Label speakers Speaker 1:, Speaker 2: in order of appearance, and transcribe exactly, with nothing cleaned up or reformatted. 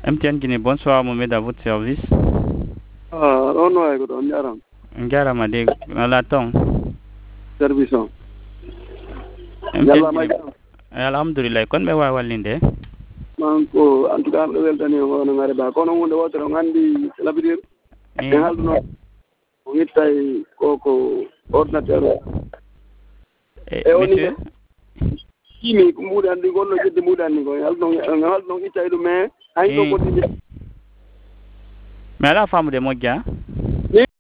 Speaker 1: M T N Guinée, bonsoir Mohamed, à votre service.
Speaker 2: Ah, on va écouter, on diara.
Speaker 1: Ngara Made, Alaton.
Speaker 2: Service.
Speaker 1: M T N
Speaker 2: Yalla
Speaker 1: Guinée.
Speaker 2: may
Speaker 1: Alhamdulillah, kon be wa walinde.
Speaker 2: manko en tout cas do weltani o no ngare ba kono wonde wotoro ngandi labidir e halduno o wittay koko ordinateur
Speaker 1: e monsieur
Speaker 2: kimi ko muudi andi gonno jedde muudi andi ko halduno halduno ittay ɗum mais hay ɗo goɗɗi
Speaker 1: mais ala famude moƴƴa